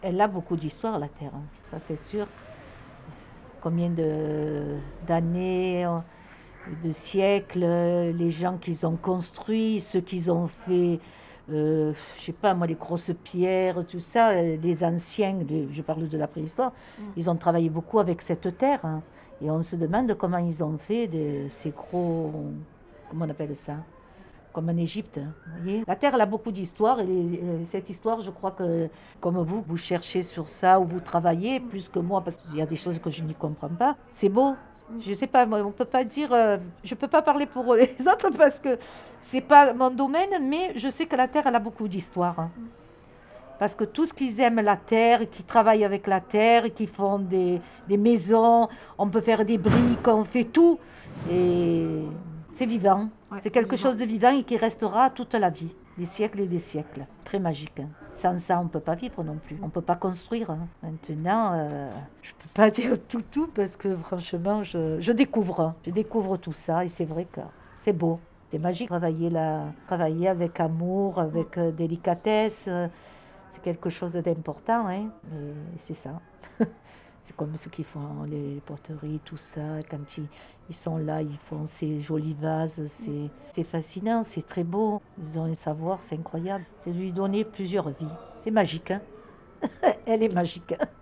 Elle a beaucoup d'histoire, la Terre, hein, ça c'est sûr. Combien d'années, de siècles, les gens qu'ils ont construits, ceux qu'ils ont fait, je sais pas moi, les grosses pierres, tout ça, les anciens, je parle de la préhistoire, ils ont travaillé beaucoup avec cette terre, hein. Et on se demande comment ils ont fait ces gros, comment on appelle ça? Comme en Égypte, hein, vous voyez. La Terre, elle a beaucoup d'histoire et cette histoire, je crois que comme vous cherchez sur ça ou vous travaillez plus que moi parce qu'il y a des choses que je n'y comprends pas. C'est beau. Je sais pas, moi, on peut pas dire, je peux pas parler pour les autres parce que c'est pas mon domaine, mais je sais que la Terre, elle a beaucoup d'histoire, hein. Parce que tout ce qu'ils aiment la terre, qui travaillent avec la terre, qui font des maisons, on peut faire des briques, on fait tout. Et c'est vivant. Ouais, C'est quelque chose de vivant et qui restera toute la vie, des siècles et des siècles. Très magique, hein. Sans ça, on ne peut pas vivre non plus. On ne peut pas construire, hein. Maintenant, je ne peux pas dire tout parce que franchement, je découvre. Je découvre tout ça et c'est vrai que c'est beau. C'est magique travailler avec amour, avec délicatesse. C'est quelque chose d'important, hein. Et c'est ça. C'est comme ceux qui font les poteries, tout ça. Quand ils sont là, ils font ces jolis vases. C'est fascinant, c'est très beau. Ils ont un savoir, c'est incroyable. C'est lui donner plusieurs vies. C'est magique, hein. Elle est magique.